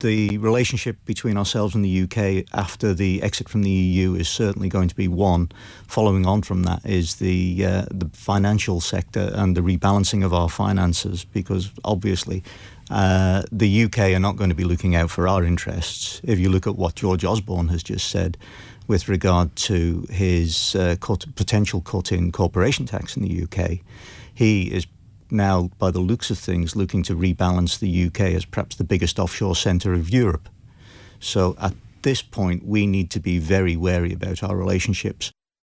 the relationship between ourselves and the UK after the exit from the EU is certainly going to be one. Following on from that is the financial sector and the rebalancing of our finances, because obviously the UK are not going to be looking out for our interests. If you look at what George Osborne has just said with regard to his potential cut in corporation tax in the UK, he is now, by the looks of things, looking to rebalance the UK as perhaps the biggest offshore centre of Europe. So at this point, we need to be very wary about our relationships